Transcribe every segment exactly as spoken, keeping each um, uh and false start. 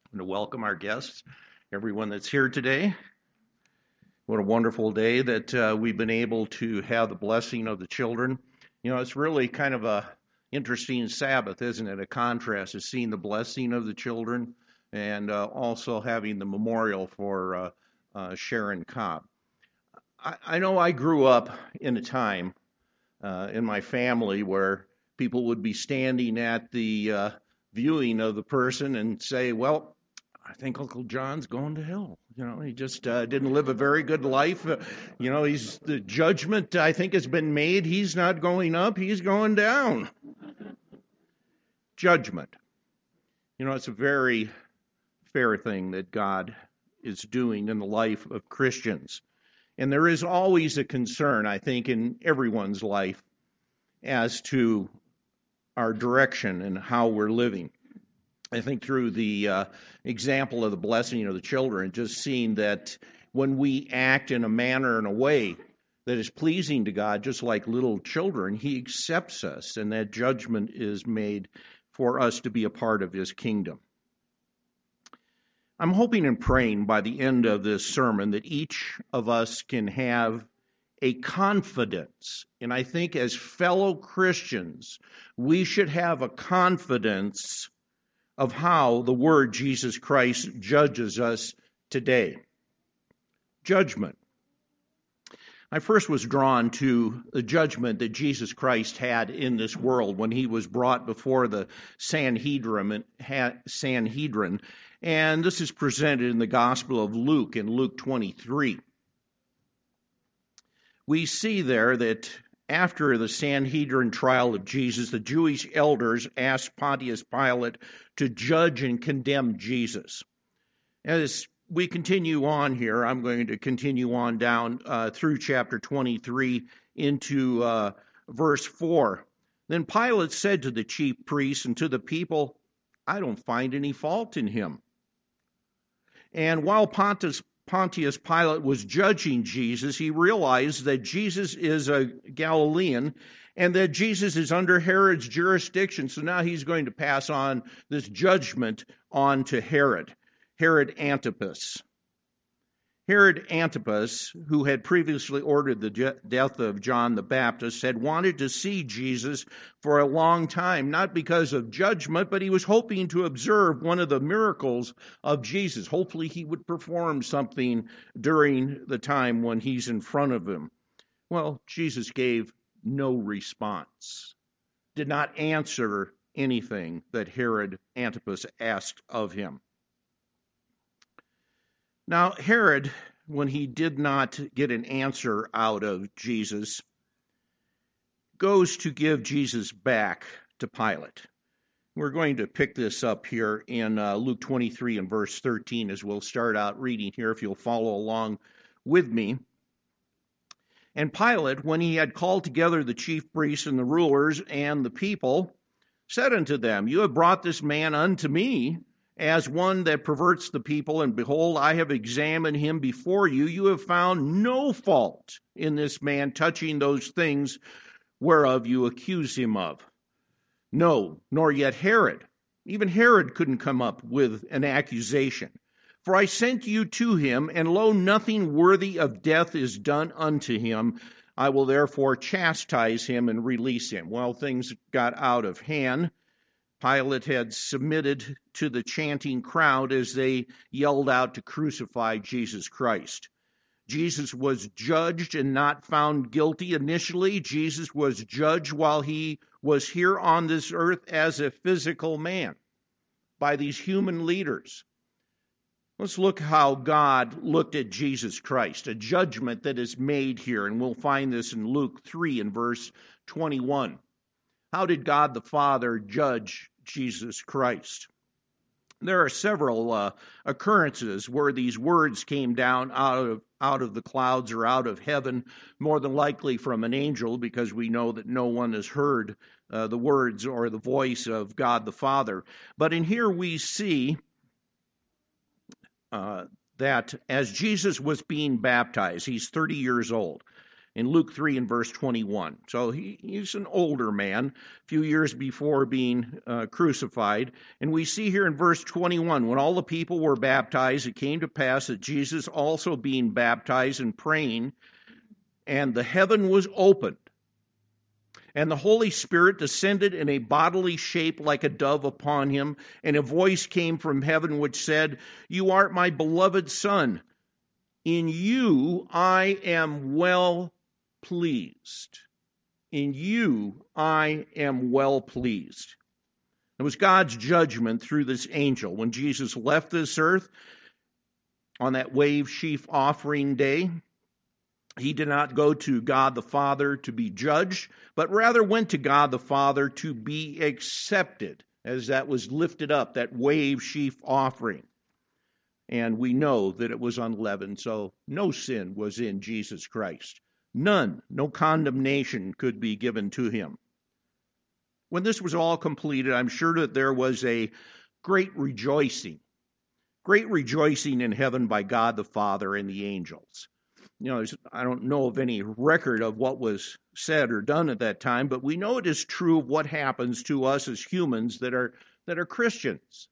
and to welcome our guests, everyone that's here today. What a wonderful day that uh, we've been able to have the blessing of the children. You know, it's really kind of a interesting Sabbath, isn't it? A contrast of seeing the blessing of the children and uh, also having the memorial for uh, uh, Sharon Cobb. I, I know I grew up in a time uh, in my family where people would be standing at the uh, viewing of the person and say, well, I think Uncle John's going to hell. You know, he just uh, didn't live a very good life. Uh, you know, he's the judgment, I think, has been made. He's not going up, he's going down. Judgment. You know, it's a very fair thing that God is doing in the life of Christians. And there is always a concern, I think, in everyone's life as to our direction and how we're living. I think through the uh, example of the blessing of the children, just seeing that when we act in a manner and a way that is pleasing to God, just like little children, He accepts us, and that judgment is made for us to be a part of His kingdom. I'm hoping and praying by the end of this sermon that each of us can have a confidence, and I think as fellow Christians, we should have a confidence of how the Word Jesus Christ judges us today. Judgment. I first was drawn to the judgment that Jesus Christ had in this world when He was brought before the Sanhedrin, Sanhedrin, and this is presented in the Gospel of Luke in Luke twenty-three. We see there that after the Sanhedrin trial of Jesus, the Jewish elders asked Pontius Pilate to judge and condemn Jesus. As we continue on here, I'm going to continue on down uh, through chapter twenty-three into uh, verse four. Then Pilate said to the chief priests and to the people, I don't find any fault in him. And while Pontius Pontius Pilate was judging Jesus, he realized that Jesus is a Galilean and that Jesus is under Herod's jurisdiction. So now he's going to pass on this judgment on to Herod, Herod Antipas. Herod Antipas, who had previously ordered the death of John the Baptist, had wanted to see Jesus for a long time, not because of judgment, but he was hoping to observe one of the miracles of Jesus. Hopefully he would perform something during the time when he's in front of him. Well, Jesus gave no response, did not answer anything that Herod Antipas asked of him. Now, Herod, when he did not get an answer out of Jesus, goes to give Jesus back to Pilate. We're going to pick this up here in uh, Luke twenty-three and verse thirteen as we'll start out reading here, if you'll follow along with me. And Pilate, when he had called together the chief priests and the rulers and the people, said unto them, You have brought this man unto me, as one that perverts the people, and behold, I have examined him before you. You have found no fault in this man touching those things whereof you accuse him of. No, nor yet Herod. Even Herod couldn't come up with an accusation. For I sent you to him, and lo, nothing worthy of death is done unto him. I will therefore chastise him and release him. Well, things got out of hand. Pilate had submitted to the chanting crowd as they yelled out to crucify Jesus Christ. Jesus was judged and not found guilty initially. Jesus was judged while he was here on this earth as a physical man by these human leaders. Let's look how God looked at Jesus Christ, a judgment that is made here, and we'll find this in Luke three and verse twenty-one. How did God the Father judge Jesus Christ? There are several uh, occurrences where these words came down out of out of the clouds or out of heaven, more than likely from an angel, because we know that no one has heard uh, the words or the voice of God the Father. But in here we see uh, that as Jesus was being baptized, he's thirty years old, in Luke three and verse twenty-one. So he, he's an older man, a few years before being uh, crucified. And we see here in verse twenty-one, when all the people were baptized, it came to pass that Jesus also being baptized and praying, and the heaven was opened, and the Holy Spirit descended in a bodily shape like a dove upon him, and a voice came from heaven which said, "You art my beloved Son. In you I am well pleased." In you I am well pleased. It was God's judgment through this angel. When Jesus left this earth on that wave sheaf offering day, he did not go to God the Father to be judged, but rather went to God the Father to be accepted, as that was lifted up, that wave sheaf offering. And we know that it was unleavened, so no sin was in Jesus Christ. None, no condemnation could be given to him. When this was all completed, I'm sure that there was a great rejoicing, great rejoicing in heaven by God the Father and the angels. You know, I don't know of any record of what was said or done at that time, but we know it is true of what happens to us as humans that are that are Christians.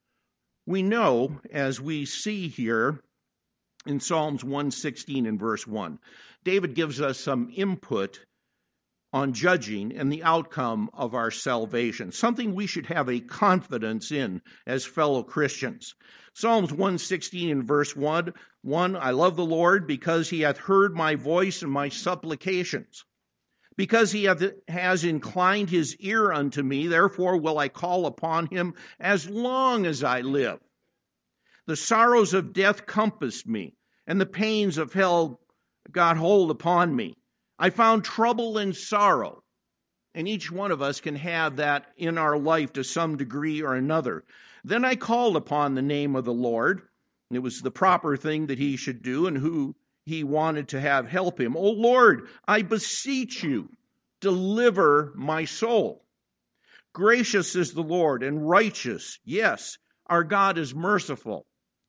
We know, as we see here in Psalms one sixteen and verse one, David gives us some input on judging and the outcome of our salvation, something we should have a confidence in as fellow Christians. Psalms one sixteen and verse one, one, I love the Lord because he hath heard my voice and my supplications. Because he hath, has inclined his ear unto me, therefore will I call upon him as long as I live. The sorrows of death compassed me, and the pains of hell got hold upon me. I found trouble and sorrow. And each one of us can have that in our life to some degree or another. Then I called upon the name of the Lord. And it was the proper thing that he should do and who he wanted to have help him. O Lord, I beseech you, deliver my soul. Gracious is the Lord and righteous. Yes, our God is merciful.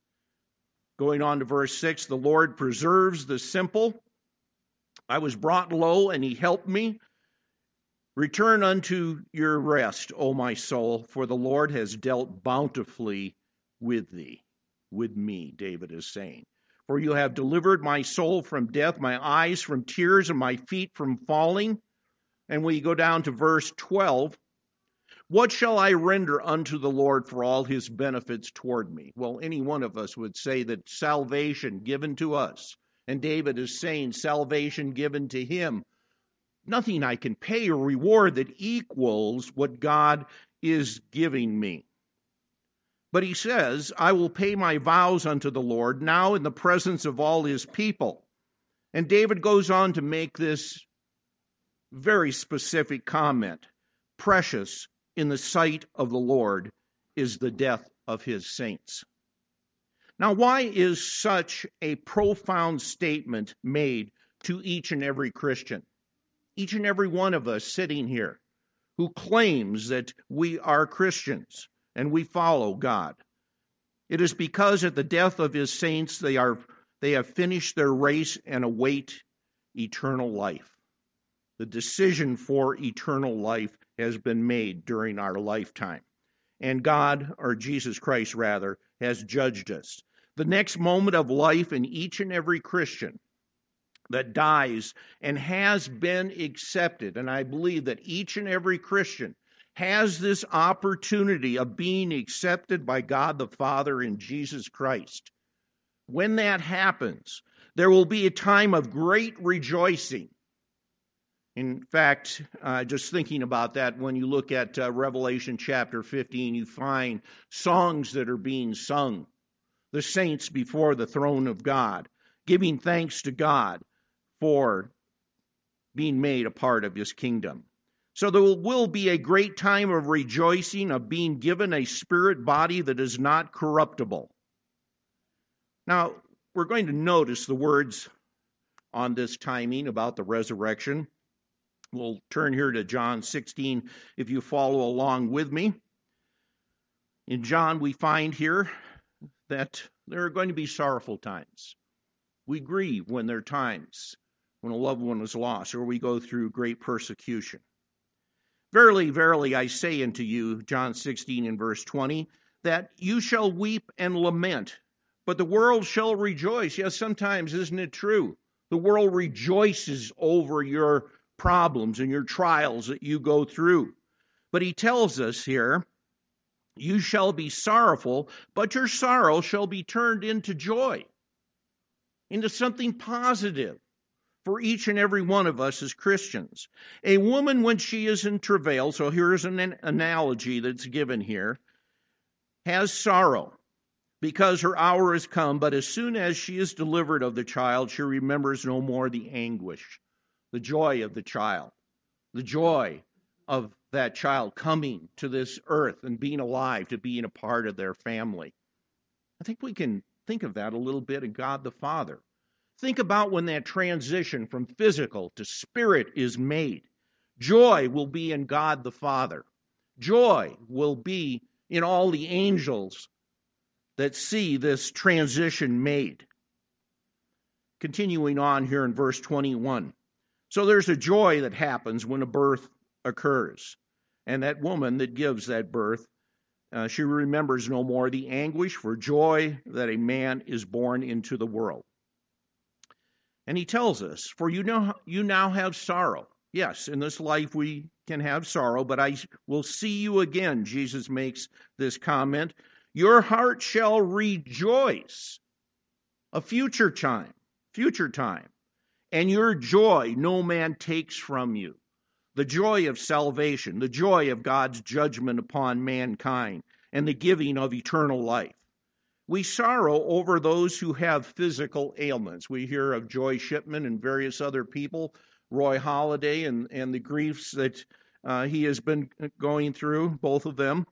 Going on to verse six, the Lord preserves the simple. I was brought low, and he helped me. Return unto your rest, O my soul, for the Lord has dealt bountifully with thee, with me, David is saying. For you have delivered my soul from death, my eyes from tears, and my feet from falling. And we go down to verse twelve. What shall I render unto the Lord for all his benefits toward me? Well, any one of us would say that salvation given to us, and David is saying salvation given to him, nothing I can pay or reward that equals what God is giving me. But he says, I will pay my vows unto the Lord now in the presence of all his people. And David goes on to make this very specific comment. Precious in the sight of the Lord is the death of his saints. Now, why is such a profound statement made to each and every Christian? Each and every one of us sitting here who claims that we are Christians and we follow God. It is because at the death of his saints they are they have finished their race and await eternal life. The decision for eternal life has been made during our lifetime. And God, or Jesus Christ rather, has judged us. The next moment of life in each and every Christian that dies and has been accepted, and I believe that each and every Christian has this opportunity of being accepted by God the Father in Jesus Christ. When that happens, there will be a time of great rejoicing. In fact, uh, just thinking about that, when you look at uh, Revelation chapter fifteen, you find songs that are being sung. The saints before the throne of God, giving thanks to God for being made a part of his kingdom. So there will be a great time of rejoicing, of being given a spirit body that is not corruptible. Now, we're going to notice the words on this timing about the resurrection. We'll turn here to John sixteen if you follow along with me. In John, we find here that there are going to be sorrowful times. We grieve when there are times when a loved one is lost, or we go through great persecution. Verily, verily, I say unto you, John sixteen and verse twenty, that you shall weep and lament, but the world shall rejoice. Yes, sometimes, isn't it true? The world rejoices over your problems and your trials that you go through. But he tells us here, you shall be sorrowful, but your sorrow shall be turned into joy, into something positive for each and every one of us as Christians. A woman, when she is in travail, so here's an analogy that's given here, has sorrow because her hour has come, but as soon as she is delivered of the child, she remembers no more the anguish, the joy of the child, the joy of that child coming to this earth and being alive, to being a part of their family. I think we can think of that a little bit in God the Father. Think about when that transition from physical to spirit is made. Joy will be in God the Father. Joy will be in all the angels that see this transition made. Continuing on here in verse twenty-one. So there's a joy that happens when a birth occurs. And that woman that gives that birth, uh, she remembers no more the anguish for joy that a man is born into the world. And he tells us, for you know you now have sorrow. Yes, in this life we can have sorrow, but I will see you again. Jesus makes this comment. Your heart shall rejoice. A future time, future time. And your joy no man takes from you. The joy of salvation, the joy of God's judgment upon mankind, and the giving of eternal life. We sorrow over those who have physical ailments. We hear of Joy Shipman and various other people, Roy Halladay, and, and the griefs that uh, he has been going through, both of them.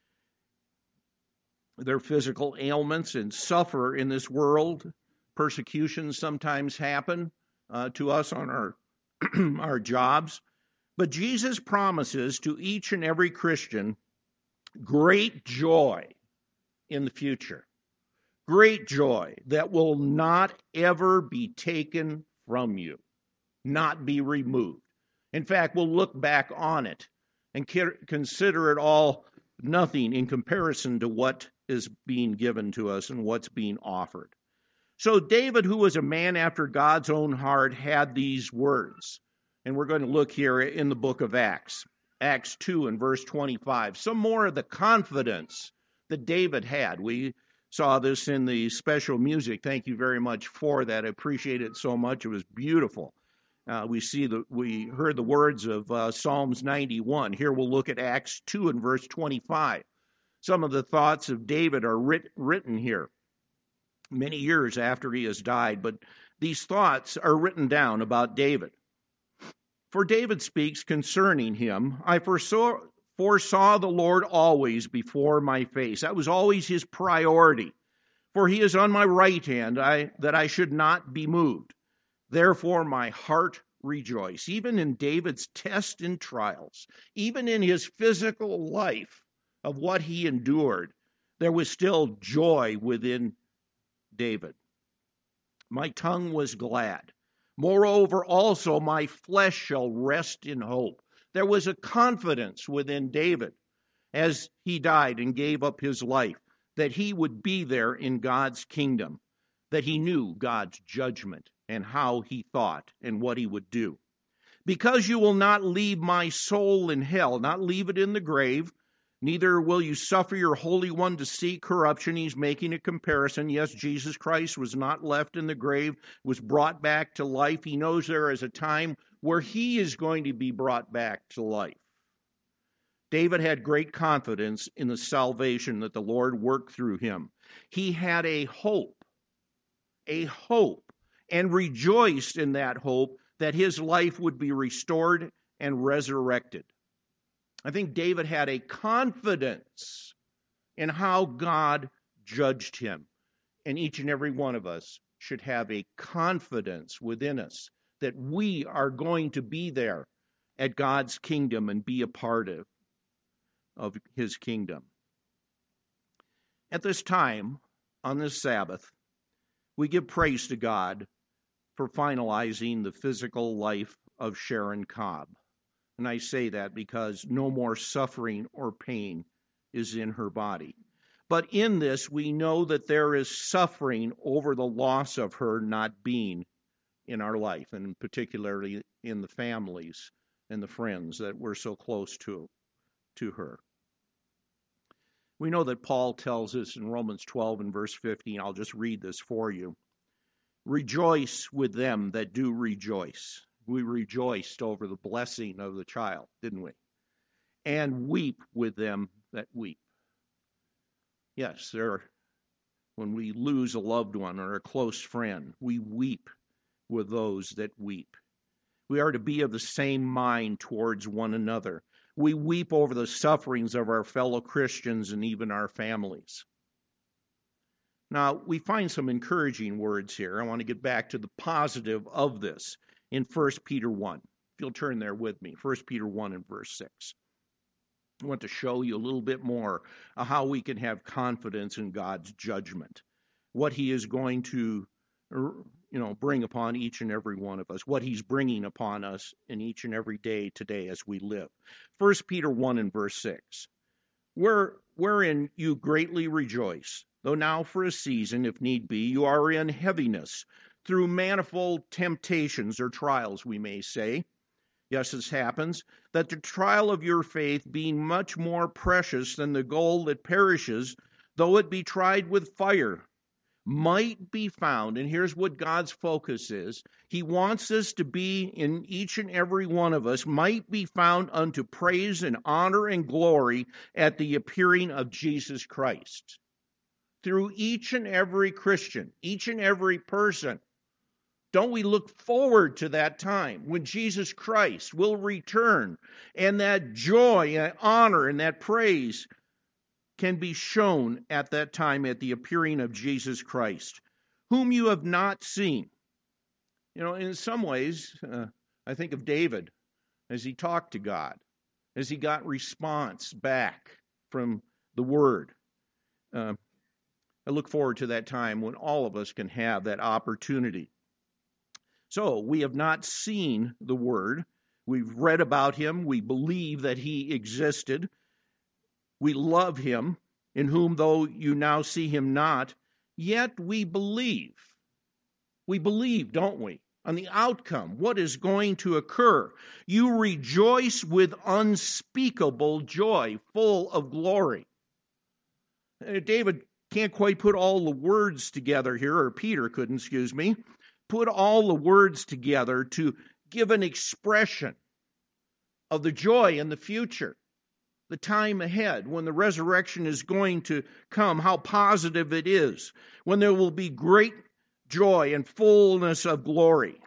Their physical ailments and suffer in this world. Persecutions sometimes happen uh, to us on our, our jobs. But Jesus promises to each and every Christian great joy in the future. Great joy that will not ever be taken from you, not be removed. In fact, we'll look back on it and consider it all nothing in comparison to what is being given to us and what's being offered. So David, who was a man after God's own heart, had these words. And we're going to look here in the book of Acts, Acts two and verse twenty-five. Some more of the confidence that David had. We saw this in the special music. Thank you very much for that. I appreciate it so much. It was beautiful. Uh, we see the we heard the words of uh, Psalms ninety-one. Here we'll look at Acts two and verse twenty-five. Some of the thoughts of David are writ- written here many years after he has died, but these thoughts are written down about David. For David speaks concerning him, I foresaw, foresaw the Lord always before my face. That was always his priority. For he is on my right hand, I, that I should not be moved. Therefore my heart rejoiced. Even in David's tests and trials, even in his physical life of what he endured, there was still joy within David. My tongue was glad. Moreover, also my flesh shall rest in hope. There was a confidence within David as he died and gave up his life that he would be there in God's kingdom, that he knew God's judgment and how he thought and what he would do. Because you will not leave my soul in hell, not leave it in the grave, neither will you suffer your Holy One to see corruption. He's making a comparison. Yes, Jesus Christ was not left in the grave, was brought back to life. He knows there is a time where he is going to be brought back to life. David had great confidence in the salvation that the Lord worked through him. He had a hope, a hope, and rejoiced in that hope that his life would be restored and resurrected. I think David had a confidence in how God judged him. And each and every one of us should have a confidence within us that we are going to be there at God's kingdom and be a part of, of his kingdom. At this time, on this Sabbath, we give praise to God for finalizing the physical life of Sharon Cobb. And I say that because no more suffering or pain is in her body. But in this, we know that there is suffering over the loss of her not being in our life, and particularly in the families and the friends that were so close to, to her. We know that Paul tells us in Romans twelve and verse fifteen, I'll just read this for you. Rejoice with them that do rejoice. We rejoiced over the blessing of the child, didn't we? And weep with them that weep. Yes, there, when we lose a loved one or a close friend, we weep with those that weep. We are to be of the same mind towards one another. We weep over the sufferings of our fellow Christians and even our families. Now, we find some encouraging words here. I want to get back to the positive of this in First Peter one. If you'll turn there with me, First Peter one and verse six. I want to show you a little bit more of how we can have confidence in God's judgment, what he is going to, you know, bring upon each and every one of us, what he's bringing upon us in each and every day today as we live. First Peter one and verse six, Where, wherein you greatly rejoice, though now for a season, if need be, you are in heaviness, through manifold temptations or trials, we may say. Yes, this happens, that the trial of your faith, being much more precious than the gold that perishes, though it be tried with fire, might be found. And here's what God's focus is. He wants us to be in each and every one of us, might be found unto praise and honor and glory at the appearing of Jesus Christ. Through each and every Christian, each and every person. Don't we look forward to that time when Jesus Christ will return and that joy and honor and that praise can be shown at that time at the appearing of Jesus Christ, whom you have not seen. You know, in some ways, uh, I think of David as he talked to God, as he got response back from the Word. Uh, I look forward to that time when all of us can have that opportunity. So, we have not seen the Word. We've read about him. We believe that he existed. We love him, in whom though you now see him not, yet we believe. We believe, don't we, on the outcome, what is going to occur. You rejoice with unspeakable joy, full of glory. David can't quite put all the words together here, or Peter couldn't, excuse me, put all the words together to give an expression of the joy in the future, the time ahead, when the resurrection is going to come, how positive it is, when there will be great joy and fullness of glory,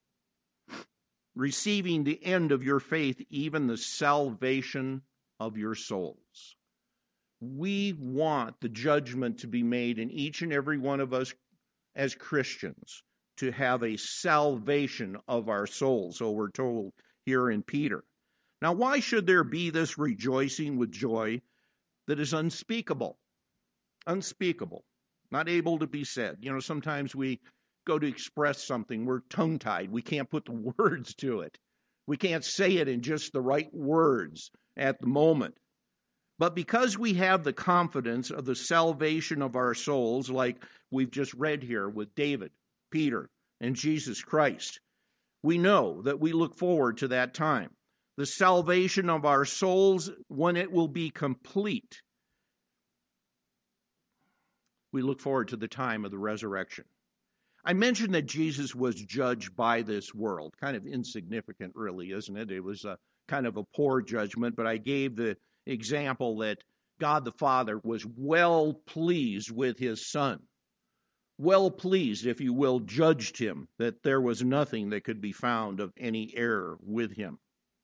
receiving the end of your faith, even the salvation of your souls. We want the judgment to be made in each and every one of us as Christians, to have a salvation of our souls, so we're told here in Peter. Now, why should there be this rejoicing with joy that is unspeakable? Unspeakable, not able to be said. You know, sometimes we go to express something, we're tongue-tied. We can't put the words to it. We can't say it in just the right words at the moment. But because we have the confidence of the salvation of our souls, like we've just read here with David, Peter, and Jesus Christ, we know that we look forward to that time. The salvation of our souls, when it will be complete. We look forward to the time of the resurrection. I mentioned that Jesus was judged by this world. Kind of insignificant, really, isn't it? It was a kind of a poor judgment, but I gave the example that God the Father was well pleased with his Son. Well pleased, if you will, judged him, that there was nothing that could be found of any error with him.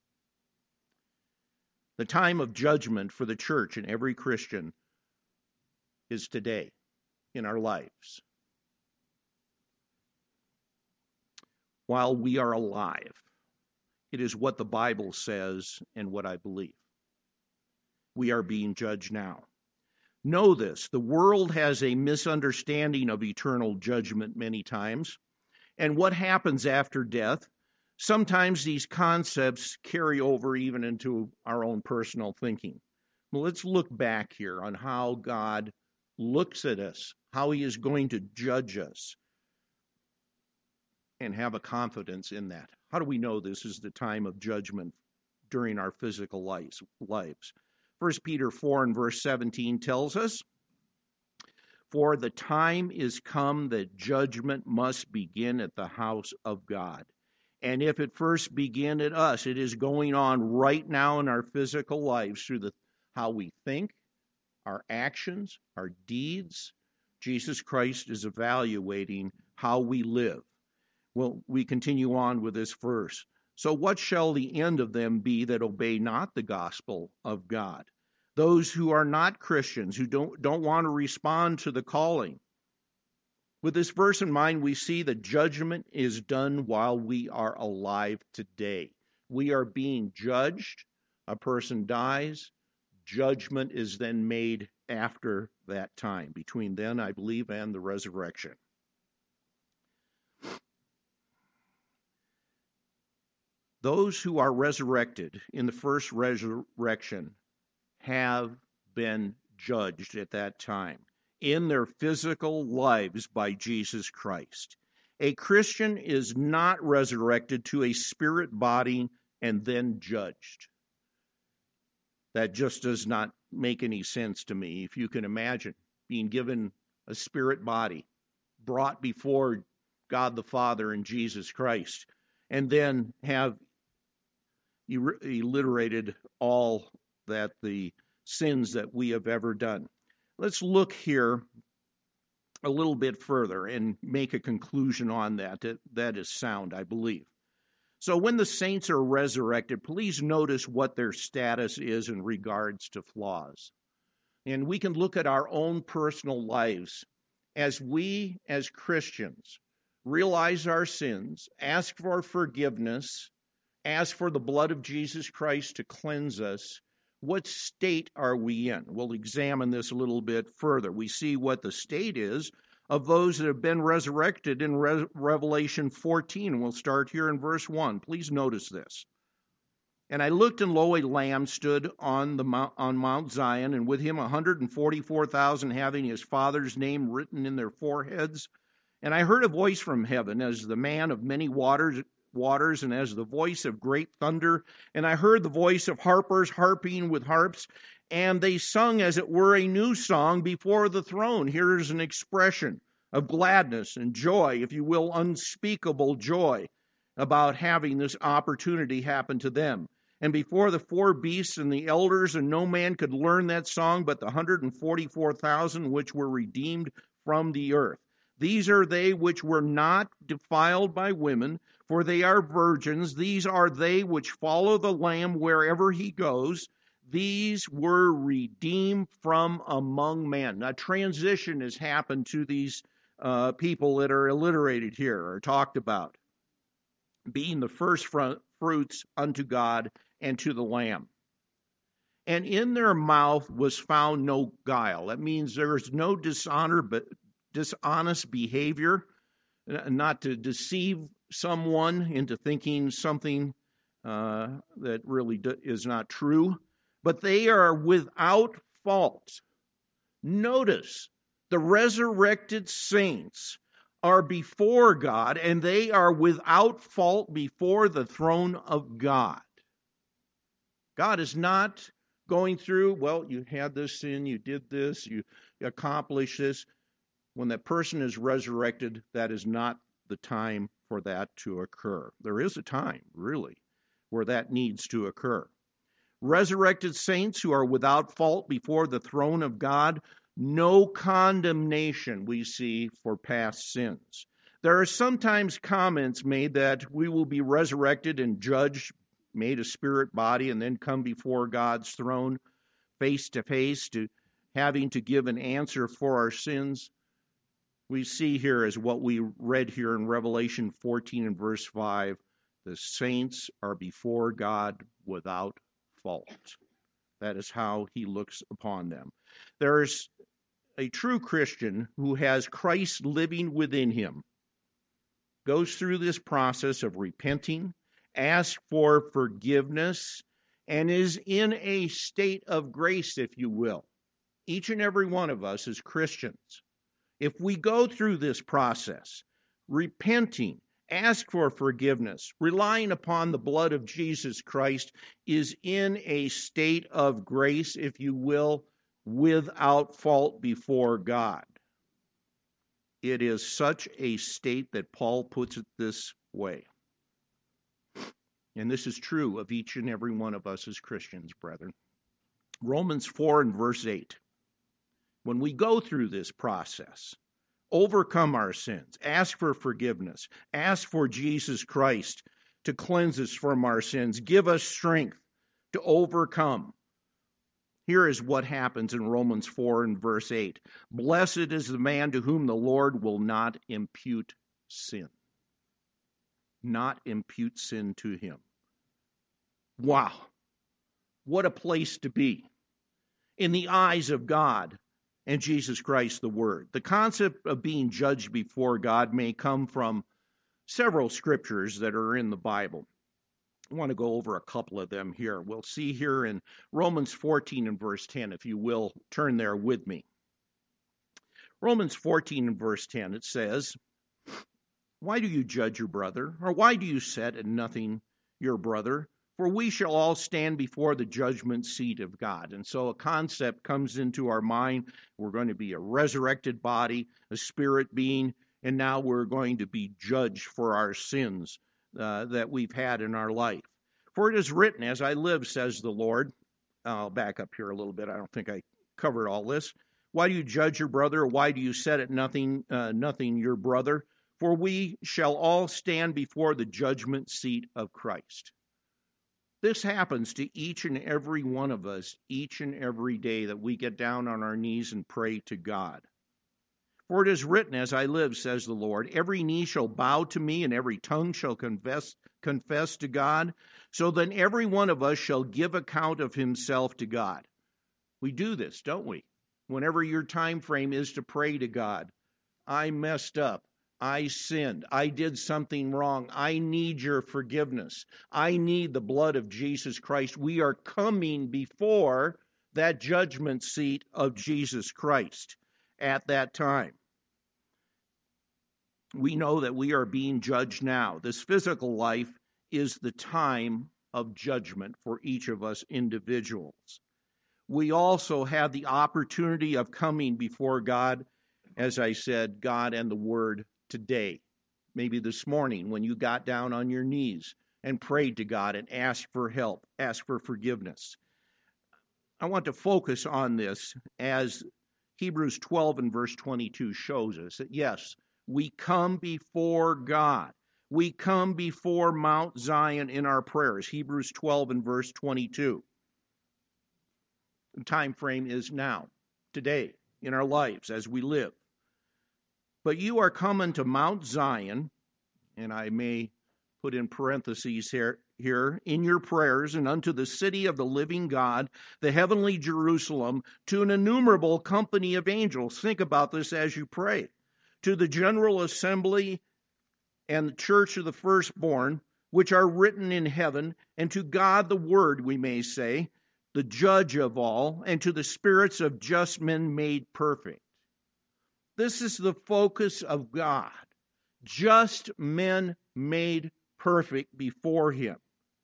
The time of judgment for the church and every Christian is today in our lives. While we are alive, it is what the Bible says and what I believe. We are being judged now. Know this, the world has a misunderstanding of eternal judgment many times. and what happens after death. Sometimes these concepts carry over even into our own personal thinking. Well, let's look back here on how God looks at us, how he is going to judge us, and have a confidence in that. How do we know this is the time of judgment during our physical lives? First Peter four and verse seventeen tells us, "For the time is come that judgment must begin at the house of God. And if it first begin at us, it is going on right now in our physical lives through the how we think, our actions, our deeds. Jesus Christ is evaluating how we live." Well, we continue on with this verse. "So what shall the end of them be that obey not the gospel of God?" Those who are not Christians, who don't, don't want to respond to the calling. With this verse in mind, we see that judgment is done while we are alive today. We are being judged. A person dies. Judgment is then made after that time, between then, I believe, and the resurrection. Those who are resurrected in the first resurrection have been judged at that time in their physical lives by Jesus Christ. A Christian is not resurrected to a spirit body and then judged. That just does not make any sense to me. If you can imagine being given a spirit body, brought before God the Father and Jesus Christ, and then have alliterated all that the sins that we have ever done. Let's look here a little bit further and make a conclusion on that. That, that is sound, I believe. So when the saints are resurrected, please notice what their status is in regards to flaws. And we can look at our own personal lives as we, as Christians, realize our sins, ask for forgiveness, ask for the blood of Jesus Christ to cleanse us. What state are we in? We'll examine this a little bit further. We see what the state is of those that have been resurrected in Re- Revelation fourteen. We'll start here in verse one. Please notice this. "And I looked, and lo, a Lamb stood on the mount, on Mount Zion, and with him one hundred forty-four thousand having his Father's name written in their foreheads. And I heard a voice from heaven as the man of many waters, waters and as the voice of great thunder. And I heard the voice of harpers harping with harps, and they sung as it were a new song before the throne." Here's an expression of gladness and joy, if you will, unspeakable joy about having this opportunity happen to them. "And before the four beasts and the elders, and no man could learn that song but the one hundred forty-four thousand which were redeemed from the earth. These are they which were not defiled by women, for they are virgins. These are they which follow the Lamb wherever he goes. These were redeemed from among men." A transition has happened to these uh, people that are alliterated here, or talked about, being the first fruits unto God and to the Lamb. "And in their mouth was found no guile." That means there is no dishonor, but dishonest behavior, not to deceive someone into thinking something uh, that really is not true. "But they are without fault." Notice, the resurrected saints are before God, and they are without fault before the throne of God. God is not going through, well, you had this sin, you did this, you accomplished this. When that person is resurrected, that is not the time for that to occur. There is a time, really, where that needs to occur. Resurrected saints who are without fault before the throne of God, no condemnation we see for past sins. There are sometimes comments made that we will be resurrected and judged, made a spirit body, and then come before God's throne face to face to having to give an answer for our sins. We see here, as what we read here in Revelation fourteen and verse five, the saints are before God without fault. That is how he looks upon them. There is a true Christian who has Christ living within him. goes through this process of repenting, asks for forgiveness, and is in a state of grace, if you will. Each and every one of us as Christians, if we go through this process, repenting, ask for forgiveness, relying upon the blood of Jesus Christ, is in a state of grace, if you will, without fault before God. It is such a state that Paul puts it this way. And this is true of each and every one of us as Christians, brethren. Romans four and verse eight. When we go through this process, overcome our sins, ask for forgiveness, ask for Jesus Christ to cleanse us from our sins, give us strength to overcome. Here is what happens in Romans four and verse eight. Blessed is the man to whom the Lord will not impute sin. Not impute sin to him. Wow. What a place to be. In the eyes of God and Jesus Christ the Word. The concept of being judged before God may come from several scriptures that are in the Bible. I want to go over a couple of them here. We'll see here in Romans fourteen and verse ten, if you will, turn there with me. Romans fourteen and verse ten, it says, why do you judge your brother? Or why do you set at nothing your brother? For we shall all stand before the judgment seat of God. And so a concept comes into our mind. We're going to be a resurrected body, a spirit being, and now we're going to be judged for our sins uh, that we've had in our life. For it is written, as I live, says the Lord. I'll back up here a little bit. I don't think I covered all this. Why do you judge your brother? Or why do you set at nothing, uh, nothing your brother? For we shall all stand before the judgment seat of Christ. This happens to each and every one of us each and every day that we get down on our knees and pray to God. For it is written, as I live, says the Lord, every knee shall bow to me and every tongue shall confess, confess to God. So then every one of us shall give account of himself to God. We do this, don't we? Whenever your time frame is to pray to God, I messed up. I sinned. I did something wrong. I need your forgiveness. I need the blood of Jesus Christ. We are coming before that judgment seat of Jesus Christ at that time. We know that we are being judged now. This physical life is the time of judgment for each of us individuals. We also have the opportunity of coming before God, as I said, God and the Word today, maybe this morning when you got down on your knees and prayed to God and asked for help, asked for forgiveness. I want to focus on this as Hebrews twelve and verse twenty-two shows us that yes, we come before God. We come before Mount Zion in our prayers. Hebrews twelve and verse twenty-two. The time frame is now, today, in our lives as we live. But you are coming to Mount Zion, and I may put in parentheses here, here, in your prayers, and unto the city of the living God, the heavenly Jerusalem, to an innumerable company of angels. Think about this as you pray. To the general assembly and the church of the firstborn, which are written in heaven, and to God the Word, we may say, the judge of all, and to the spirits of just men made perfect. This is the focus of God. Just men made perfect before Him.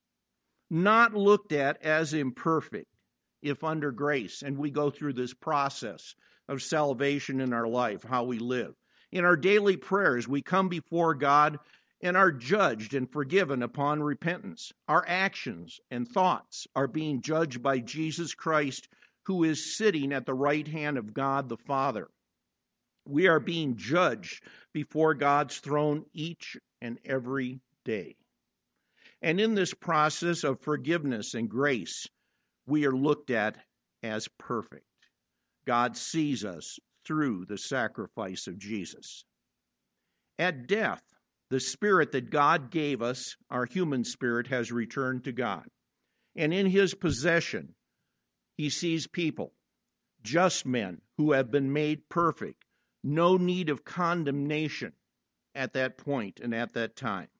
Not looked at as imperfect if under grace. And we go through this process of salvation in our life, how we live. In our daily prayers, we come before God and are judged and forgiven upon repentance. Our actions and thoughts are being judged by Jesus Christ, who is sitting at the right hand of God the Father. We are being judged before God's throne each and every day. And in this process of forgiveness and grace, we are looked at as perfect. God sees us through the sacrifice of Jesus. At death, the spirit that God gave us, our human spirit, has returned to God. And in His possession, He sees people, just men who have been made perfect. No need of condemnation. at that point and at that time.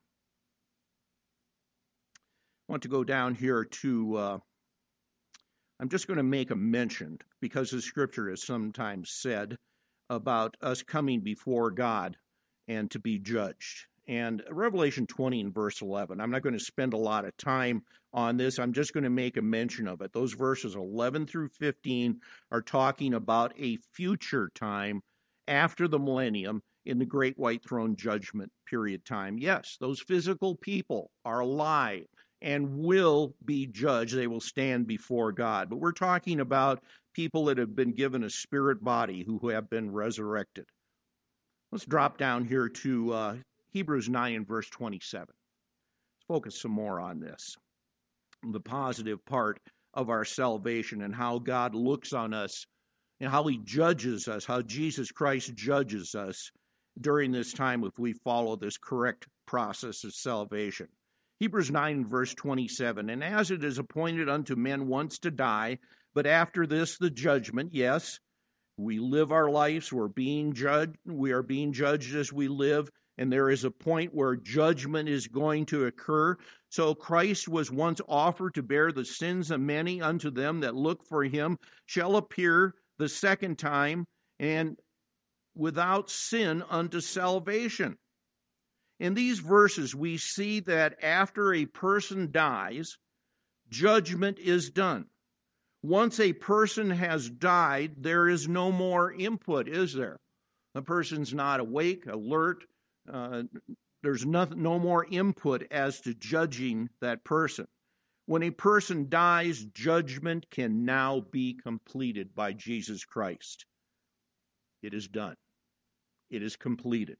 I want to go down here to, uh, I'm just going to make a mention, because the scripture is sometimes said about us coming before God and to be judged. And Revelation twenty and verse eleven, I'm not going to spend a lot of time on this. I'm just going to make a mention of it. Those verses eleven through fifteen are talking about a future time after the millennium in the great white throne judgment period time. Yes, those physical people are alive and will be judged. They will stand before God. But we're talking about people that have been given a spirit body who have been resurrected. Let's drop down here to uh, Hebrews nine and verse twenty-seven. Let's focus some more on this, the positive part of our salvation and how God looks on us and how he judges us, how Jesus Christ judges us during this time if we follow this correct process of salvation. Hebrews nine verse twenty-seven, and as it is appointed unto men once to die, but after this the judgment. Yes, we live our lives, we're being judged, we are being judged as we live, and there is a point where judgment is going to occur. So Christ was once offered to bear the sins of many. Unto them that look for him shall appear the second time, and without sin unto salvation. In these verses, we see that after a person dies, judgment is done. Once a person has died, there is no more input, is there? The person's not awake, alert. Uh, there's nothing, no more input as to judging that person. When a person dies, judgment can now be completed by Jesus Christ. It is done. It is completed.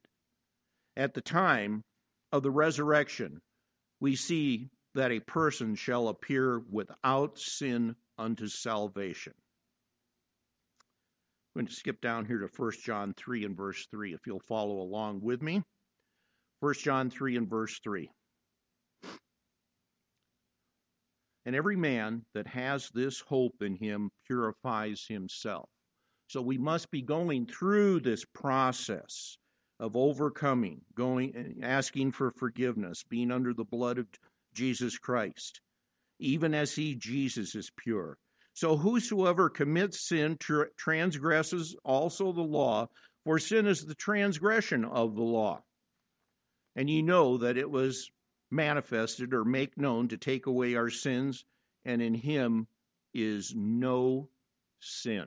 At the time of the resurrection, we see that a person shall appear without sin unto salvation. I'm going to skip down here to First John three and verse three, if you'll follow along with me. First John three and verse three. And every man that has this hope in him purifies himself. So we must be going through this process of overcoming, going and asking for forgiveness, being under the blood of Jesus Christ, even as he, Jesus, is pure. So whosoever commits sin tra- transgresses also the law, for sin is the transgression of the law. And ye know that it was manifested or make known to take away our sins, and in him is no sin.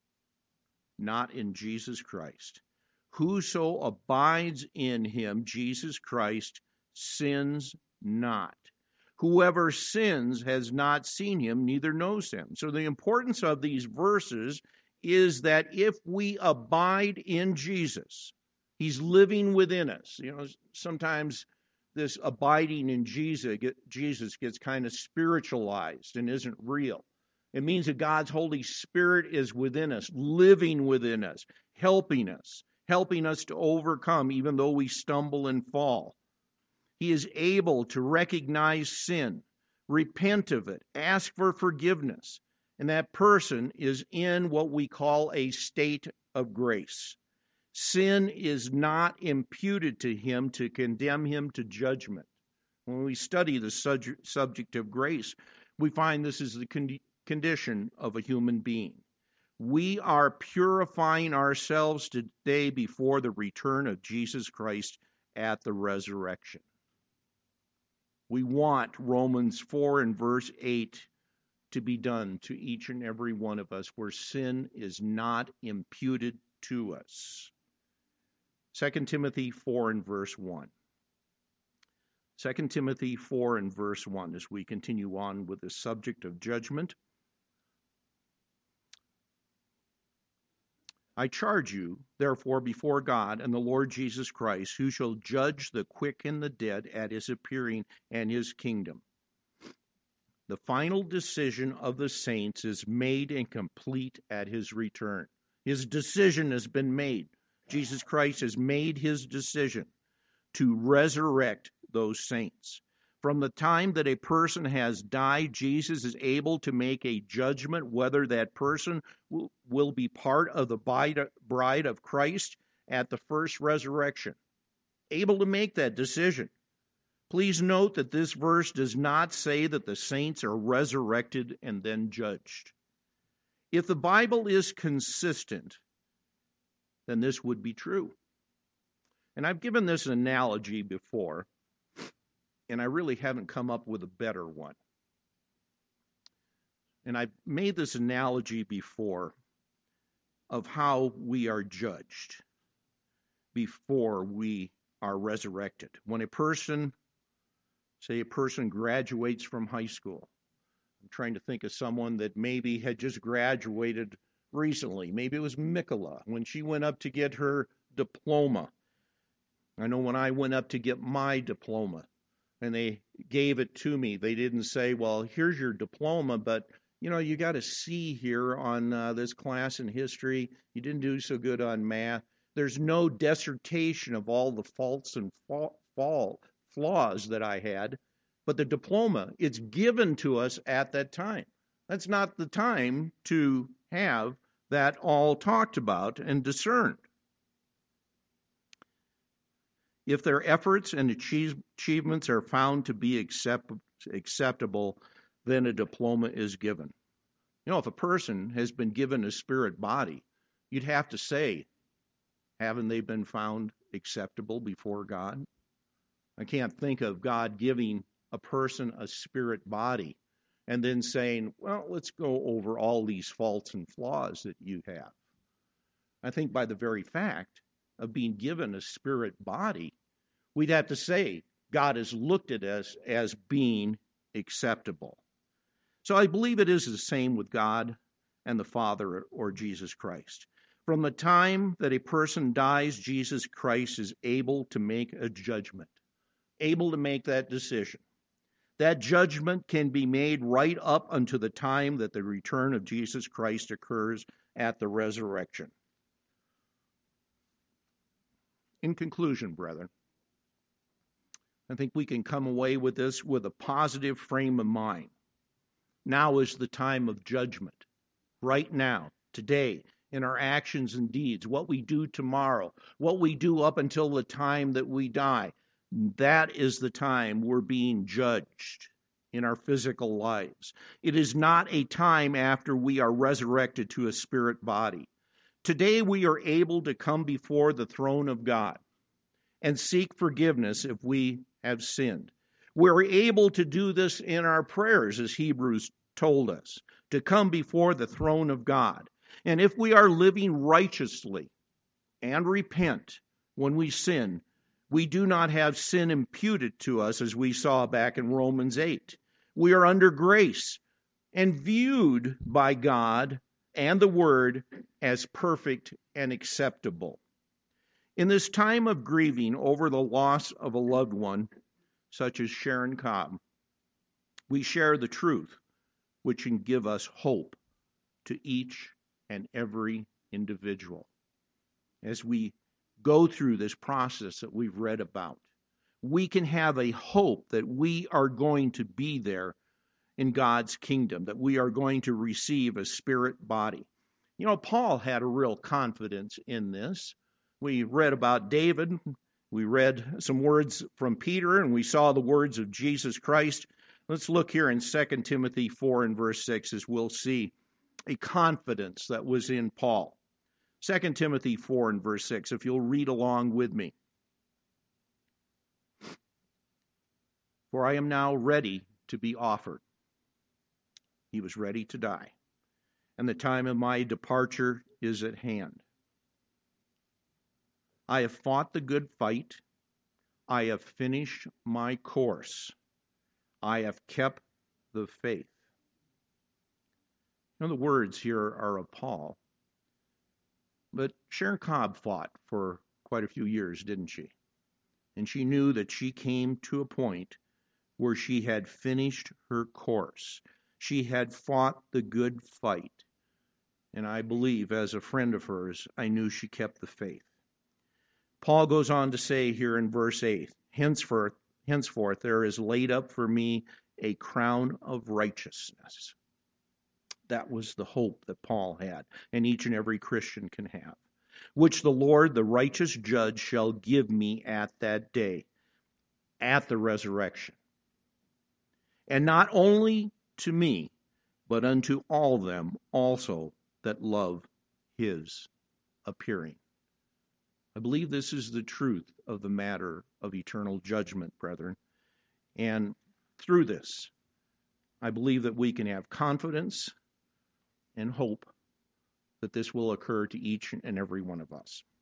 Not in Jesus Christ. Whoso abides in him, Jesus Christ, sins not. Whoever sins has not seen him, neither knows him. So the importance of these verses is that if we abide in Jesus, he's living within us. You know, sometimes this abiding in Jesus, Jesus gets kind of spiritualized and isn't real. It means that God's Holy Spirit is within us, living within us, helping us, helping us to overcome even though we stumble and fall. He is able to recognize sin, repent of it, ask for forgiveness, and that person is in what we call a state of grace. Sin is not imputed to him to condemn him to judgment. When we study the subject of grace, we find this is the con- condition of a human being. We are purifying ourselves today before the return of Jesus Christ at the resurrection. We want Romans four and verse eight to be done to each and every one of us, where sin is not imputed to us. Second Timothy four and verse one. Second Timothy four and verse one, as we continue on with the subject of judgment. I charge you, therefore, before God and the Lord Jesus Christ, who shall judge the quick and the dead at his appearing and his kingdom. The final decision of the saints is made and complete at his return. His decision has been made. Jesus Christ has made his decision to resurrect those saints. From the time that a person has died, Jesus is able to make a judgment whether that person will, will be part of the bride of Christ at the first resurrection. able to make that decision. Please note that this verse does not say that the saints are resurrected and then judged. If the Bible is consistent, then this would be true. And I've given this analogy before, and I really haven't come up with a better one. And I've made this analogy before of how we are judged before we are resurrected. When a person, say a person graduates from high school, I'm trying to think of someone that maybe had just graduated recently. Maybe it was Mikola when she went up to get her diploma. I know when I went up to get my diploma and they gave it to me, they didn't say, well, here's your diploma, but you know, you got a C here on uh, this class in history. You didn't do so good on math. There's no dissertation of all the faults and fa- fall, flaws that I had. But the diploma, it's given to us at that time. That's not the time to have that all talked about and discerned. If their efforts and achieve, achievements are found to be accept, acceptable, then a diploma is given. You know, if a person has been given a spirit body, you'd have to say, haven't they been found acceptable before God? I can't think of God giving a person a spirit body and then saying, well, let's go over all these faults and flaws that you have. I think by the very fact of being given a spirit body, we'd have to say God has looked at us as being acceptable. So I believe it is the same with God and the Father or Jesus Christ. From the time that a person dies, Jesus Christ is able to make a judgment, able to make that decision. That judgment can be made right up until the time that the return of Jesus Christ occurs at the resurrection. In conclusion, brethren, I think we can come away with this with a positive frame of mind. Now is the time of judgment. Right now, today, in our actions and deeds, what we do tomorrow, what we do up until the time that we die, that is the time we're being judged in our physical lives. It is not a time after we are resurrected to a spirit body. Today we are able to come before the throne of God and seek forgiveness if we have sinned. We're able to do this in our prayers, as Hebrews told us, to come before the throne of God. And if we are living righteously and repent when we sin, we do not have sin imputed to us, as we saw back in Romans eight. We are under grace and viewed by God and the Word as perfect and acceptable. In this time of grieving over the loss of a loved one, such as Sharon Cobb, we share the truth, which can give us hope to each and every individual. As we go through this process that we've read about, we can have a hope that we are going to be there in God's kingdom, that we are going to receive a spirit body. You know, Paul had a real confidence in this. We read about David. We read some words from Peter, and we saw the words of Jesus Christ. Let's look here in Second Timothy four and verse six, as we'll see a confidence that was in Paul. Second Timothy four and verse six, if you'll read along with me. For I am now ready to be offered. He was ready to die, and the time of my departure is at hand. I have fought the good fight. I have finished my course. I have kept the faith. You know, the words here are of Paul. But Sharon Cobb fought for quite a few years, didn't she? And she knew that she came to a point where she had finished her course. She had fought the good fight. And I believe, as a friend of hers, I knew she kept the faith. Paul goes on to say here in verse eight, henceforth, henceforth there is laid up for me a crown of righteousness. That was the hope that Paul had, and each and every Christian can have. which the Lord, the righteous judge, shall give me at that day, at the resurrection. And not only to me, but unto all them also that love his appearing. I believe this is the truth of the matter of eternal judgment, brethren. And through this, I believe that we can have confidence and hope that this will occur to each and every one of us.